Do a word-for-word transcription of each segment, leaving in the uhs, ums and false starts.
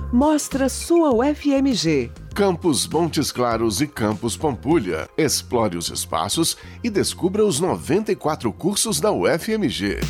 Mostra sua U F M G. Campus Montes Claros e Campus Pampulha. Explore os espaços e descubra os noventa e quatro cursos da U F M G.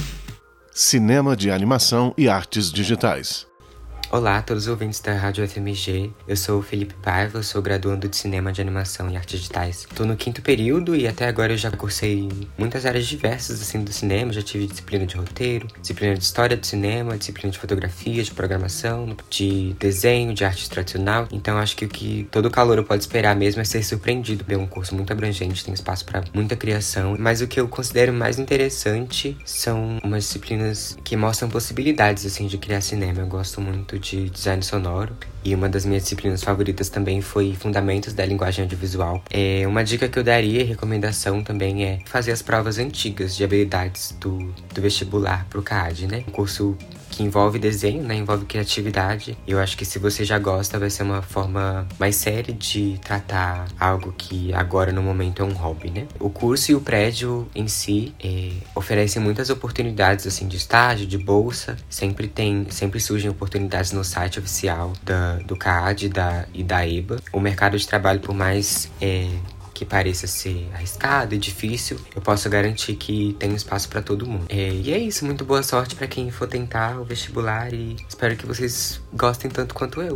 Cinema de animação e artes digitais. Olá a todos os ouvintes da Rádio U F M G, eu sou o Felipe Paiva, eu sou graduando de Cinema de Animação e Artes Digitais. Estou no quinto período e até agora eu já cursei muitas áreas diversas assim, do cinema, já tive disciplina de roteiro, disciplina de história do cinema, disciplina de fotografia, de programação, de desenho, de arte tradicional. Então acho que o que todo calouro pode esperar mesmo é ser surpreendido. É um curso muito abrangente, tem espaço para muita criação, mas o que eu considero mais interessante são umas disciplinas que mostram possibilidades assim, de criar cinema. Eu gosto muito de design sonoro e uma das minhas disciplinas favoritas também foi Fundamentos da Linguagem Audiovisual. É, uma dica que eu daria e recomendação também é fazer as provas antigas de habilidades do, do vestibular pro C A D, né? Um curso que envolve desenho, né? Envolve criatividade. Eu acho que se você já gosta, vai ser uma forma mais séria de tratar algo que agora no momento é um hobby, né? O curso e o prédio em si é, oferecem muitas oportunidades assim de estágio, de bolsa. Sempre tem, sempre surgem oportunidades no site oficial da, do C A D da, e da E B A. O mercado de trabalho, por mais é, que pareça ser arriscado e difícil, eu posso garantir que tem espaço para todo mundo. É, e é isso, muito boa sorte para quem for tentar o vestibular e espero que vocês gostem tanto quanto eu.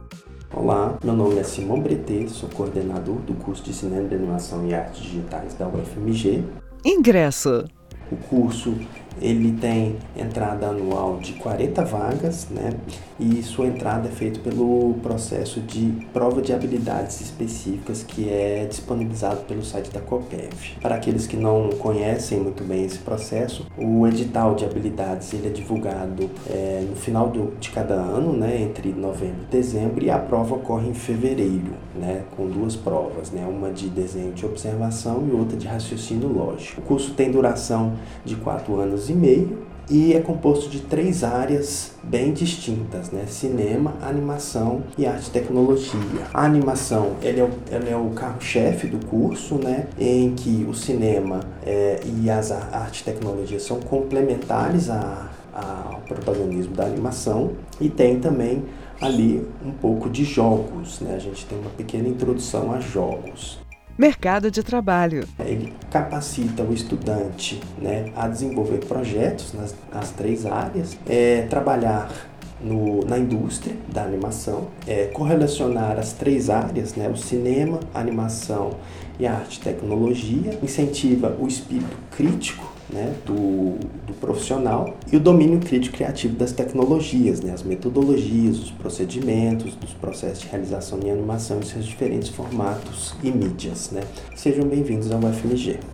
Olá, meu nome é Simão Bretê, sou coordenador do curso de Cinema de Animação e Artes Digitais da U F M G. Ingresso. O curso ele tem entrada anual de quarenta vagas, né? E sua entrada é feita pelo processo de prova de habilidades específicas que é disponibilizado pelo site da COPEV. Para aqueles que não conhecem muito bem esse processo, o edital de habilidades ele é divulgado é, no final do, de cada ano, né? Entre novembro e dezembro, e a prova ocorre em fevereiro, né? Com duas provas, né? Uma de desenho de observação e outra de raciocínio lógico. O curso tem duração de quatro anos e meio e é composto de três áreas bem distintas, né? Cinema, animação e arte e tecnologia. A animação ele é, o, ele é o carro-chefe do curso, né? Em que o cinema é, e as a arte e tecnologia são complementares a, a, ao protagonismo da animação, e tem também ali um pouco de jogos, né? A gente tem uma pequena introdução a jogos. Mercado de trabalho. Ele capacita o estudante, né, a desenvolver projetos nas, nas três áreas, é, trabalhar no, na indústria da animação, é, correlacionar as três áreas, né, o cinema, a animação e a arte e tecnologia, incentiva o espírito crítico, né, do, do profissional e o domínio crítico criativo das tecnologias, né, as metodologias, os procedimentos, dos processos de realização de animação em seus diferentes formatos e mídias, né. Sejam bem-vindos ao U F M G.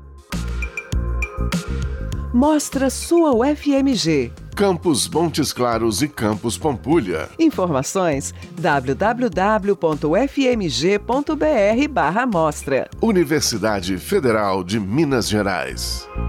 Mostra sua U F M G. Campus Montes Claros e Campus Pampulha. Informações w w w ponto u f m g ponto b r barra mostra. Universidade Federal de Minas Gerais.